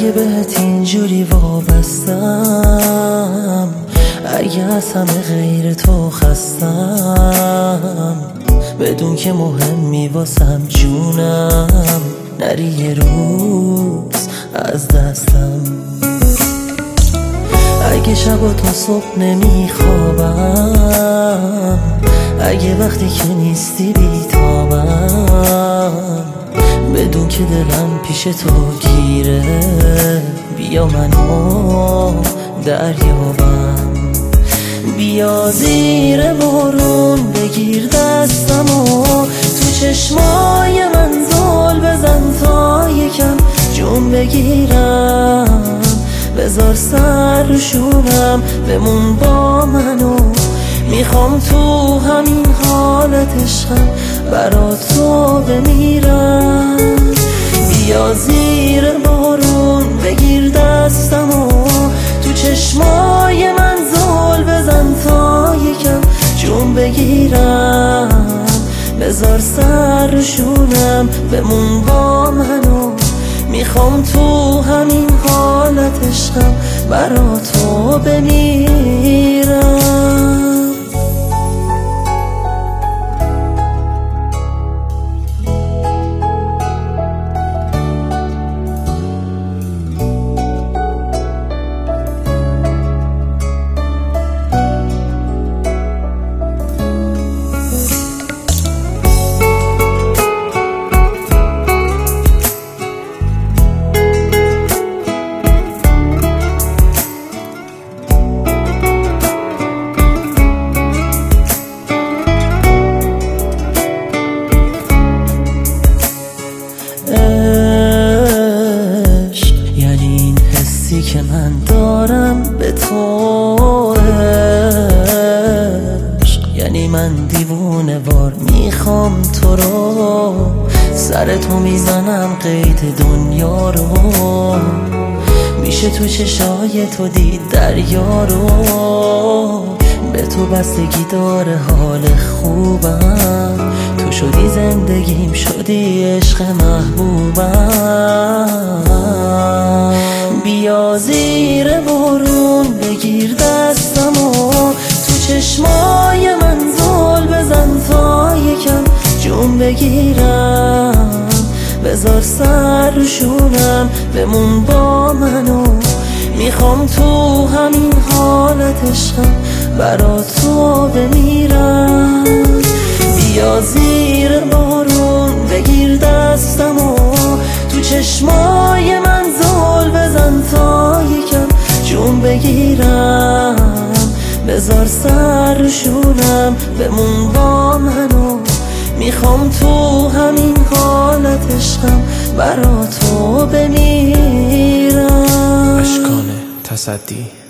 اگه بهت اینجوری وابستم، اگه از همه غیر تو خستم، بدون که مهمی واسم جونم، نری یه روز از دستم. اگه شب و تا صبح نمیخوابم، اگه وقتی که نیستی بیتابم، بدون که دلم پیش تو گیره، بیا منو دریابم. بیا زیر بارون بگیر دستمو، تو چشمای من زل بزن تا یکم جون بگیرم، بذار سر روشونم بمون با منو، میخوام تو همین حالت عشقم برا تو بمیرم. بیا زیر بارون بگیر دستمو، تو چشمای من زل بزن تا یکم جون بگیرم، بذار سر روشونم بمون با منو، میخوام تو همین حالت عشقم برا تو بمیرم. که من دارم به تو عشق، یعنی من دیوونه وار میخوام تو رو، سر تو میزنم قید دنیا رو، میشه تو چشای تو دید دریا رو، به تو بستگی داره حال خوبم، تو شدی زندگیم شدی عشق محبوبم. بیا زیر بارون بگیر دستمو، تو چشمای من زل بزن تا یکم جون بگیرم، بذار سر روشونم بمون با منو، میخوام تو همین حالت عشقم برا تو بمیرم. بیا زیر بارون بگیر دستمو، تو چشمای من زل بزن تا یکم جون بگیرم، بذار سر روشونم بمون با منو، میخوام تو همین حالت عشقم برا تو بمیرم. اشکان تصدی